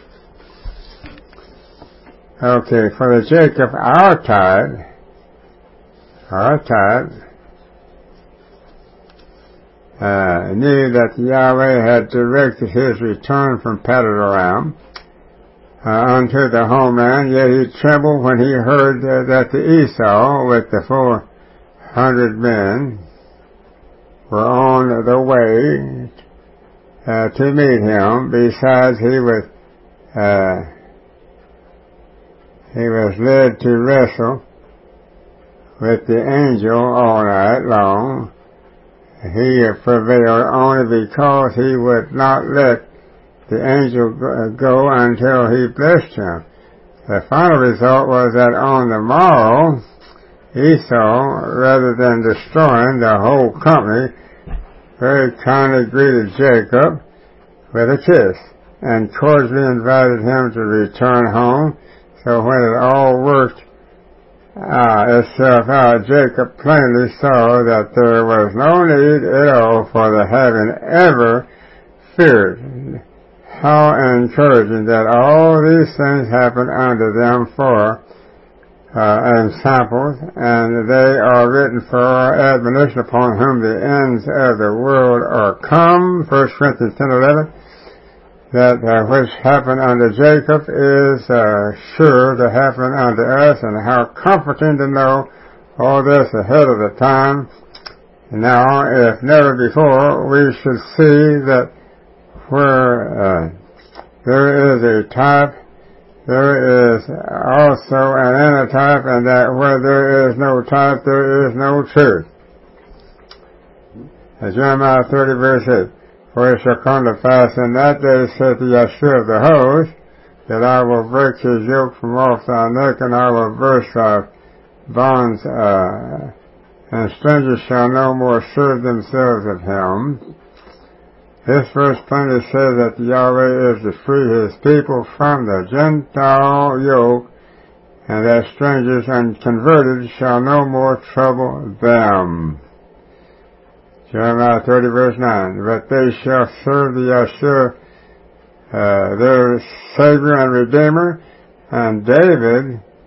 [SPEAKER 1] Okay, for the Jacob, our tithe, our tithe, uh, knew that Yahweh had directed his return from Padanaram uh, unto the homeland, yet he trembled when he heard uh, that the Esau, with the four hundred men, were on the way uh, to meet him. Besides, he was uh, he was led to wrestle with the angel all night long. He prevailed only because he would not let the angel go until he blessed him. The final result was that on the morrow, Esau, rather than destroying the whole company, very kindly greeted Jacob with a kiss and cordially invited him to return home. So when it all worked uh, itself out, Jacob plainly saw that there was no need at all for the having ever feared. How encouraging that all these things happen unto them for uh, examples, and they are written for our admonition, upon whom the ends of the world are come. First Corinthians ten eleven. That uh, which happened unto Jacob is uh, sure to happen unto us, and how comforting to know all this ahead of the time. Now, if never before, we should see that where uh, there is a type, there is also an antitype, and that where there is no type, there is no truth. As Jeremiah thirty, verse eight. For it shall come to pass in that day, saith the Yeshua of the host, that I will break his yoke from off thy neck, and I will burst thy bonds, uh, and strangers shall no more serve themselves of him. This verse plainly says that Yahweh is to free his people from the Gentile yoke, and that strangers unconverted shall no more trouble them. Jeremiah thirty, verse nine. But they shall serve the Yeshua, uh, their Savior and Redeemer. And David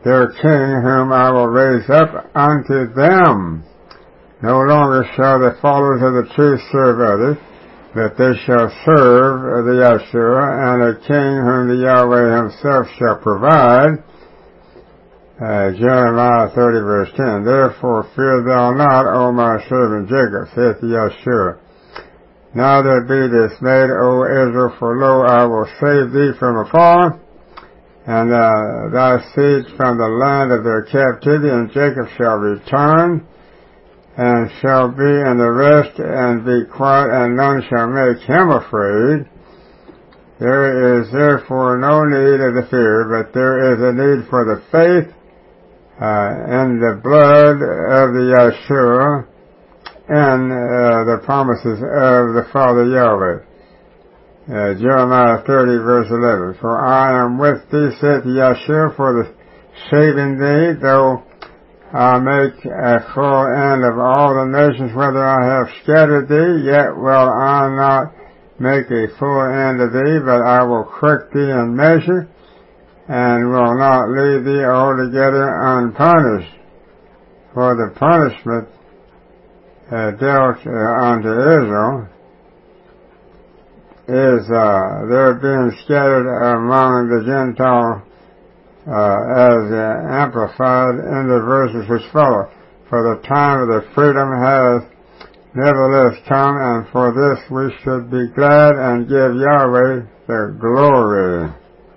[SPEAKER 1] their king whom I will raise up unto them. No longer shall the followers of the truth serve others, but they shall serve the Yahshua, and a king whom the Yahweh himself shall provide. Uh, Jeremiah thirty verse ten. Therefore fear thou not, O my servant Jacob, saith the Yahshua. Neither be dismayed, O Israel, for lo, I will save thee from afar, and uh, thy seed from the land of their captivity, and Jacob shall return, and shall be in the rest, and be quiet, and none shall make him afraid. There is therefore no need of the fear, but there is a need for the faith uh, in the blood of the Yahshua, and uh, the promises of the Father Yahweh. Uh, Jeremiah thirty verse eleven. For I am with thee, saith Yahshua, for the saving thee, though I make a full end of all the nations, whether I have scattered thee, yet will I not make a full end of thee, but I will correct thee in measure, and will not leave thee altogether unpunished. For the punishment uh, dealt uh, unto Israel is uh, their being scattered among the Gentile, uh, as uh, amplified in the verses which follow. For the time of the freedom has nevertheless come, and for this we should be glad and give Yahweh the glory.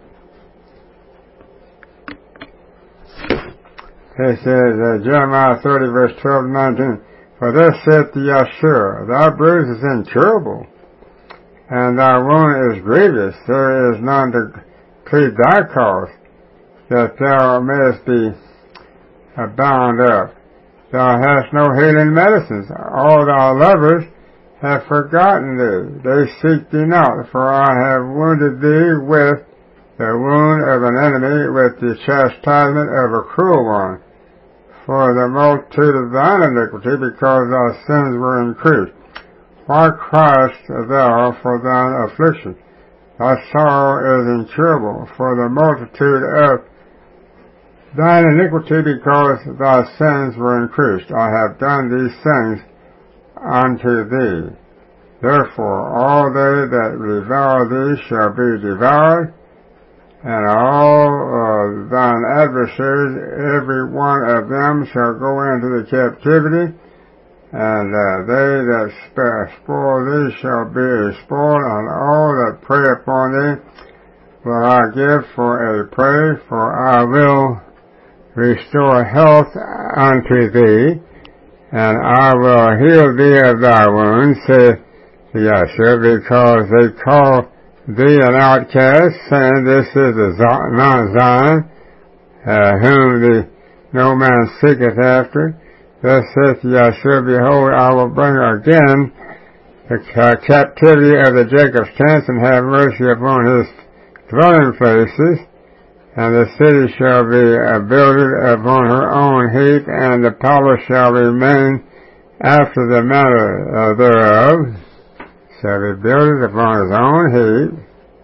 [SPEAKER 1] It says, uh, Jeremiah thirty verse twelve and nineteen, For thus saith the Yahshua, Thy bruise is incurable, and thy wound is grievous. There is none to plead thy cause, that thou mayest be uh, bound up. Thou hast no healing medicines. All thy lovers have forgotten thee. They seek thee not, for I have wounded thee with the wound of an enemy, with the chastisement of a cruel one, for the multitude of thine iniquity, because thy sins were increased. Why criest thou for thine affliction? Thy sorrow is incurable for the multitude of thine iniquity, because thy sins were increased. I have done these things unto thee. Therefore all they that devour thee shall be devoured, and all uh, thine adversaries, every one of them, shall go into the captivity, and uh, they that spoil thee shall be spoiled, and all that prey upon thee will I give for a prey, for I will restore health unto thee, and I will heal thee of thy wounds, saith the Yahshua, because they call thee an outcast, saying, This is the Mount Zion, uh, whom the no man seeketh after. Thus saith Yahshua, Behold, I will bring again the uh, captivity of the Jacob's tents, and have mercy upon his dwelling places, and the city shall be uh, builded upon her own heap, and the palace shall remain after the manner uh, thereof, shall be builded upon his own heap.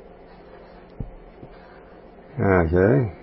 [SPEAKER 1] Okay.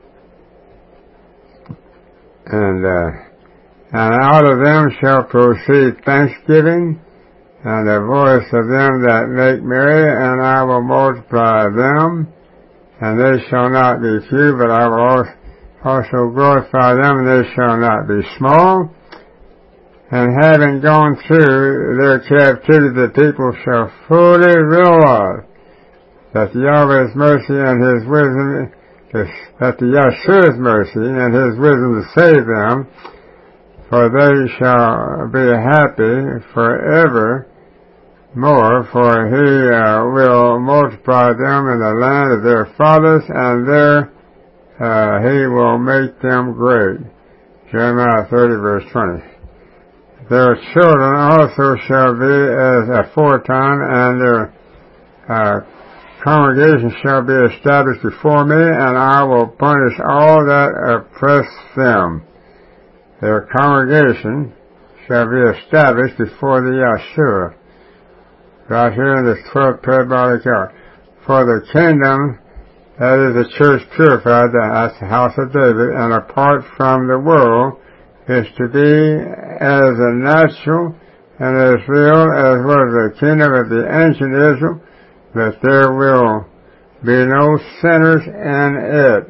[SPEAKER 1] And, uh, and out of them shall proceed thanksgiving, and the voice of them that make merry, and I will multiply them, and they shall not be few, but I will also glorify them, and they shall not be small. And having gone through their captivity, the people shall fully realize that Yahweh's mercy and his wisdom, that the Yahshua's mercy and his wisdom to save them, for they shall be happy forever more, for he uh, will multiply them in the land of their fathers, and there uh, he will make them great. Jeremiah thirty verse twenty. Their children also shall be as aforetime, and their uh, congregation shall be established before me, and I will punish all that oppress them. Their congregation shall be established before the Yahshua. Right here in this twelfth parabolic hour. For the kingdom that is the church purified, that's the house of David, and apart from the world, is to be as a natural and as real as was the kingdom of the ancient Israel, that there will be no sinners in it.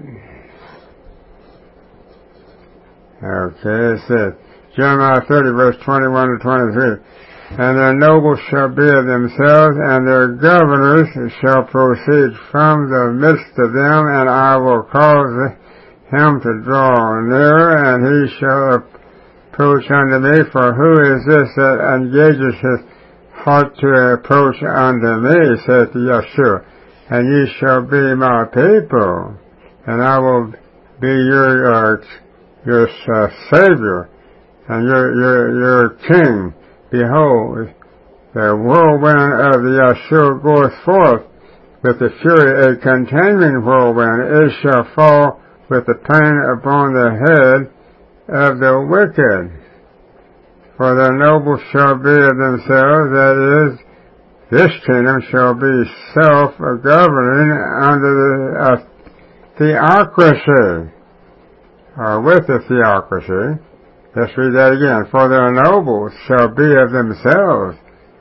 [SPEAKER 1] Okay, it says, Jeremiah thirty, verse twenty-one to twenty-three. And their nobles shall be of themselves, and their governors shall proceed from the midst of them, and I will cause him to draw near, and he shall approach unto me. For who is this that engages his heart to approach unto me, saith Yeshua? And ye shall be my people, and I will be your uh, your uh, Savior, and your your your King. Behold, the whirlwind of the Yeshua goeth forth with the fury, a continuing whirlwind. It shall fall with the pain upon the head of the wicked. For the nobles shall be of themselves, that is, this kingdom shall be self-governing under the uh, theocracy, or with the theocracy. Let's read that again. For their nobles shall be of themselves,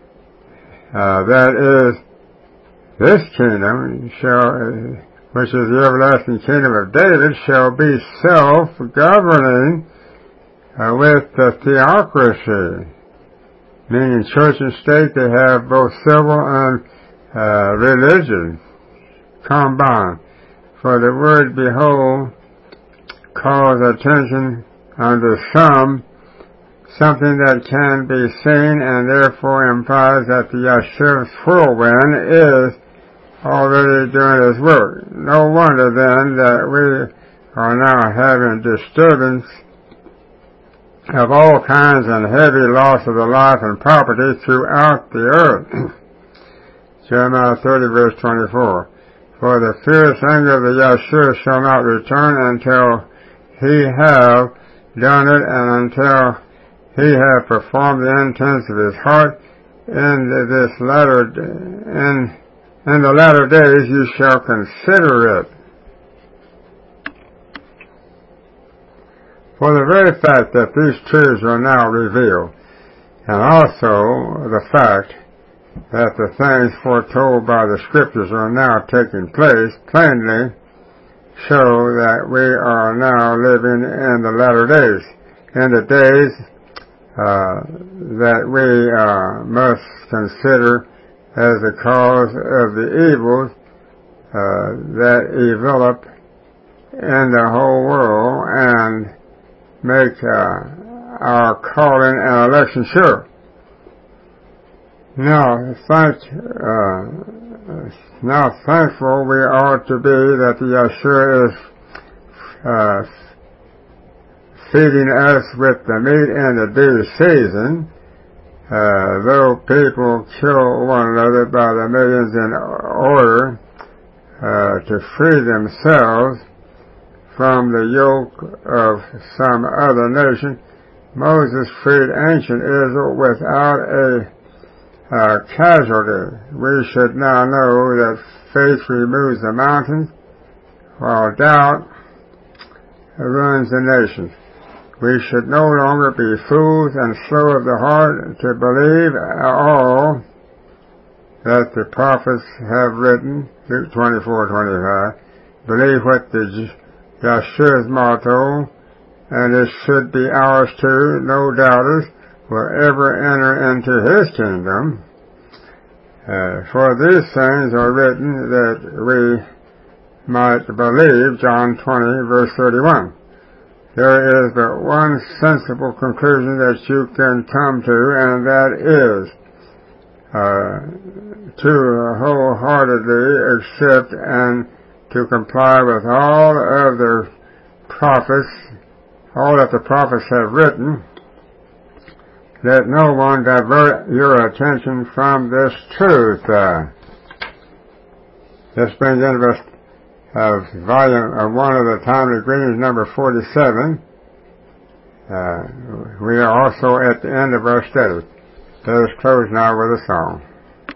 [SPEAKER 1] uh, that is, this kingdom shall, which is the everlasting kingdom of David, shall be self-governing uh, with the theocracy, meaning church and state. They have both civil and uh, religion combined. For the word behold calls attention unto some, something that can be seen, and therefore implies that the Yeshua's whirlwind is already doing his work. No wonder then that we are now having disturbance of all kinds and heavy loss of the life and property throughout the earth. Jeremiah thirty, verse twenty-four. For the fierce anger of the Yeshua shall not return until he have done it, and until he have performed the intents of his heart. In this latter, in, in the latter days you shall consider it. For the very fact that these truths are now revealed, and also the fact that the things foretold by the Scriptures are now taking place, plainly show that we are now living in the latter days, in the days uh, that we uh, must consider as the cause of the evils uh, that develop in the whole world, and make uh, our calling and election sure. Now, thank, uh, now thankful we ought to be that the Yeshua is uh, feeding us with the meat in the due season, uh, though people kill one another by the millions in order uh, to free themselves from the yoke of some other nation. Moses freed ancient Israel without a uh, casualty. We should now know that faith removes the mountains, while doubt ruins the nations. We should no longer be fools and slow of the heart to believe all that the prophets have written, Luke twenty-four twenty-five. Believe what the Yeshua's motto, and it should be ours too. No doubters will ever enter into his kingdom. Uh, for these things are written that we might believe, John twenty, verse thirty-one. There is but one sensible conclusion that you can come to, and that is uh, to wholeheartedly accept and to comply with all of the prophets, all that the prophets have written. Let no one divert your attention from this truth. Uh, this brings in verse of volume of one of the Timely Greetings, number forty-seven. Uh, we are also at the end of our study. Let us close now with a song.